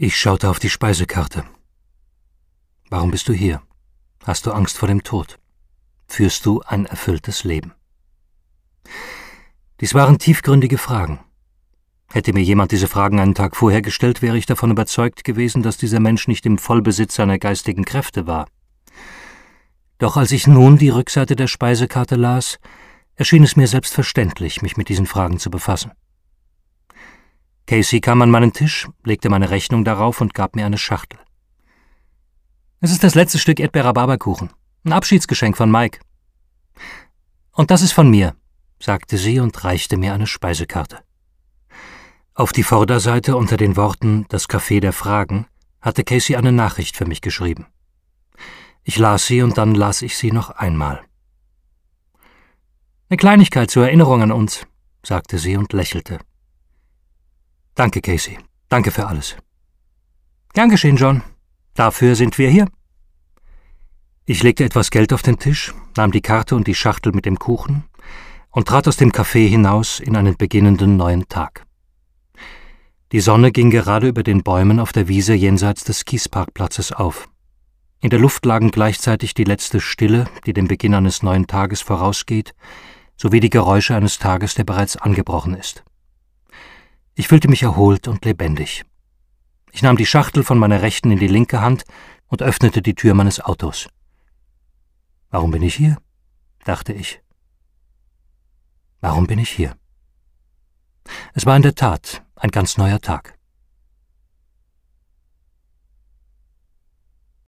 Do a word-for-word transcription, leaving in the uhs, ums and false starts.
Ich schaute auf die Speisekarte. Warum bist du hier? Hast du Angst vor dem Tod? Führst du ein erfülltes Leben? Dies waren tiefgründige Fragen. Hätte mir jemand diese Fragen einen Tag vorher gestellt, wäre ich davon überzeugt gewesen, dass dieser Mensch nicht im Vollbesitz seiner geistigen Kräfte war. Doch als ich nun die Rückseite der Speisekarte las, erschien es mir selbstverständlich, mich mit diesen Fragen zu befassen. Casey kam an meinen Tisch, legte meine Rechnung darauf und gab mir eine Schachtel. »Es ist das letzte Stück Erdbeer-Rhabarberkuchen. Ein Abschiedsgeschenk von Mike.« »Und das ist von mir«, sagte sie und reichte mir eine Speisekarte. Auf die Vorderseite unter den Worten »Das Café der Fragen« hatte Casey eine Nachricht für mich geschrieben. Ich las sie und dann las ich sie noch einmal. »Eine Kleinigkeit zur Erinnerung an uns«, sagte sie und lächelte. »Danke, Casey. Danke für alles.« »Gern geschehen, John. Dafür sind wir hier.« Ich legte etwas Geld auf den Tisch, nahm die Karte und die Schachtel mit dem Kuchen und trat aus dem Café hinaus in einen beginnenden neuen Tag. Die Sonne ging gerade über den Bäumen auf der Wiese jenseits des Kiesparkplatzes auf. In der Luft lagen gleichzeitig die letzte Stille, die dem Beginn eines neuen Tages vorausgeht, sowie die Geräusche eines Tages, der bereits angebrochen ist. Ich fühlte mich erholt und lebendig. Ich nahm die Schachtel von meiner Rechten in die linke Hand und öffnete die Tür meines Autos. »Warum bin ich hier?« dachte ich. Warum bin ich hier? Es war in der Tat ein ganz neuer Tag.